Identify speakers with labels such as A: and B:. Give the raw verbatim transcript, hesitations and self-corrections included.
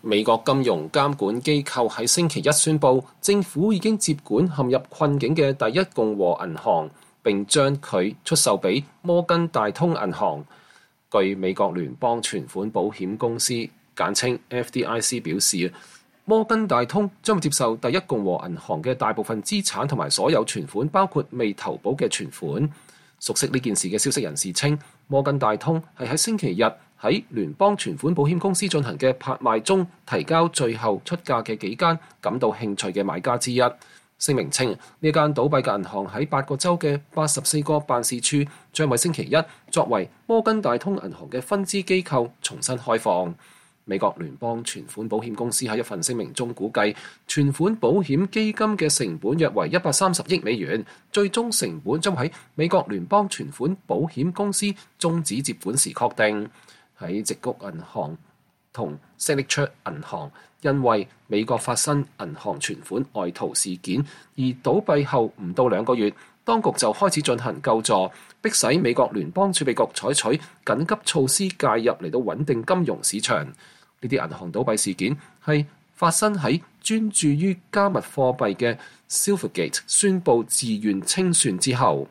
A: 美國金融監管機構喺星期一宣布，政府已經接管陷入困境嘅第一共和銀行，並將佢出售俾摩根大通銀行。據美國聯邦存款保險公司簡稱 F D I C 表示，摩根大通將會接受第一共和銀行嘅大部分資產同埋所有存款，包括未投保嘅存款。熟悉呢件事嘅消息人士稱，摩根大通係喺星期日喺聯邦存款保險公司進行嘅拍賣中提交最後出價嘅幾間感到興趣嘅買家之一。聲明稱，呢間倒閉嘅銀行喺八個州嘅八十四個辦事處將喺星期一作為摩根大通銀行嘅分支機構重新開放。美國聯邦存款保險公司喺一份聲明中估計，存款保險基金嘅成本約為一百三十億美元，最終成本將喺美國聯邦存款保險公司終止接管時確定。喺矽谷銀行同 Signature 銀行因為美國發生銀行存款外逃事件而倒閉後唔到兩個月，當局就開始進行救助，迫使美國聯邦儲備局採取緊急措施介入嚟到穩定金融市場。呢啲銀行倒閉事件係發生喺專注於加密貨幣嘅 Silvergate 宣布自願清算之後。